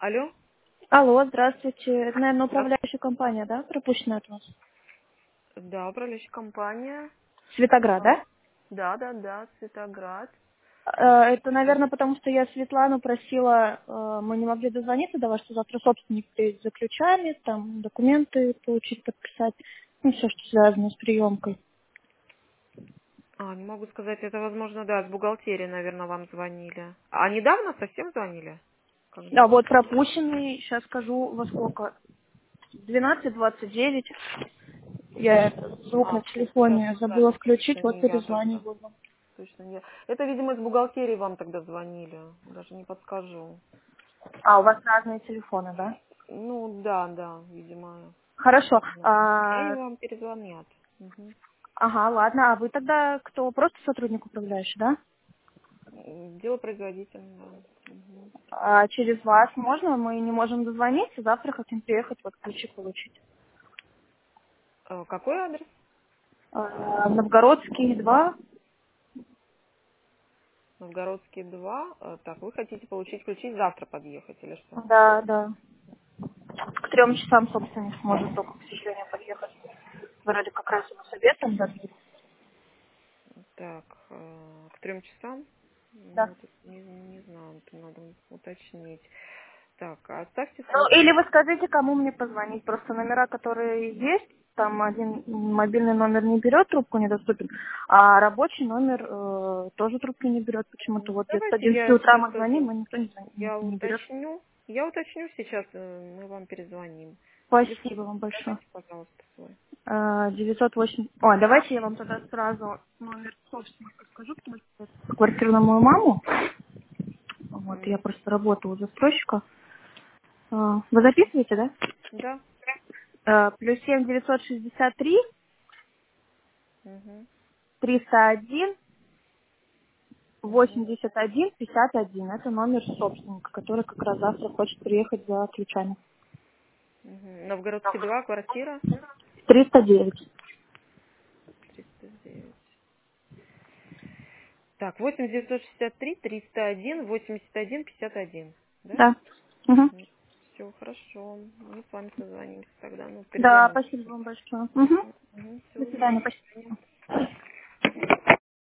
Алло? Алло, здравствуйте. Это, наверное, управляющая компания, да? Пропущена от вас. Да, управляющая компания. Светоград, да? Да, Светоград. Это, наверное, потому что я Светлану просила, мы не могли дозвониться до вас, что завтра собственник приедет за ключами, там документы получить, подписать, ну, все, что связано с приемкой. Не могу сказать, это, возможно, да, с бухгалтерии, наверное, вам звонили. А недавно совсем звонили? А Когда? вот пропущенный, сейчас скажу, во сколько? 12:29. Я звук на Сейчас телефоне вот так, забыла включить, точно вот не я тогда. перезваниваю вам. Точно не я. Это, видимо, с бухгалтерии вам тогда звонили. Даже не подскажу. А, у вас разные телефоны, да? Ну, да, видимо. Хорошо. Они вам перезвонят. Мгм. Ага, ладно. А вы тогда кто? Просто сотрудник управляющий, да? Дело производительное. Мгм. А через вас можно? Мы не можем дозвониться. Завтра хотим приехать, вот ключи получить. Какой адрес? Новгородский 2. Новгородский 2. Так, вы хотите получить ключи завтра подъехать или что? Да, да. К 3 часам, собственно, не сможет только, к сожалению, подъехать. Вроде как раз у нас обед там дадут. Так, к 3 часам? Да. Ну, тут не знаю, это надо уточнить. Так, оставьте Ну, свой или телефон. вы скажите, кому мне позвонить. Просто номера, которые есть, там один мобильный номер не берет, трубку недоступен, а рабочий номер тоже трубку не берет. Почему-то вот где-то с Давайте 11 я утра сейчас мы звоним, и никто я не берет. уточню. Я уточню сейчас, мы вам перезвоним. Телефон Спасибо вам большое. скажите, пожалуйста, свой. 908. О, давайте я вам тогда сразу номер собственника скажу, потому что это квартира на мою маму. Вот, я М, просто работаю у застройщика. Вы записываете, да? Да. Плюс 7 963 Угу, 301 угу, 81 51. Это номер собственника, который как раз завтра хочет приехать за ключами. угу. Новгородский 2, квартира 309. 309. Так, 8963 301 81 51, да? Да. Угу. Все, хорошо. Мы с вами созвонимся тогда. Ну, Да, перезвоним. спасибо вам большое. Угу. Угу, До все, до свидания. свидания. Спасибо.